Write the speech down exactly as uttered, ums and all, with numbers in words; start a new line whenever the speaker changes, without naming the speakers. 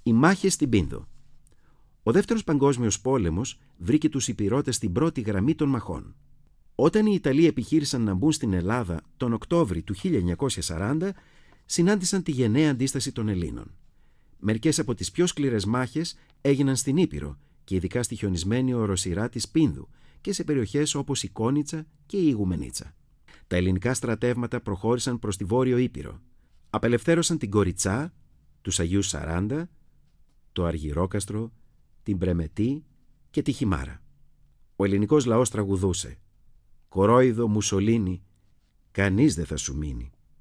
Οι μάχες στην Πίνδο. Ο Δεύτερος Παγκόσμιος Πόλεμος βρήκε τους Ηπειρώτες στην πρώτη γραμμή των μαχών. Όταν οι Ιταλοί επιχείρησαν να μπουν στην Ελλάδα τον Οκτώβρη του χίλια εννιακόσια σαράντα, συνάντησαν τη γενναία αντίσταση των Ελλήνων. Μερικές από τις πιο σκληρές μάχες έγιναν στην Ήπειρο και ειδικά στη χιονισμένη οροσειρά της Πίνδου και σε περιοχές όπως η Κόνιτσα και η Ιγουμενίτσα. Τα ελληνικά στρατεύματα προχώρησαν προς τη Βόρειο Ήπειρο. Απελευθέρωσαν την Κοριτσά, τους Αγίους Σαράντα, το Αργυρόκαστρο, την Πρεμετή και τη Χιμάρα. Ο ελληνικός λαός τραγουδούσε «Κορόιδο Μουσολίνη, κανείς δεν θα σου μείνει».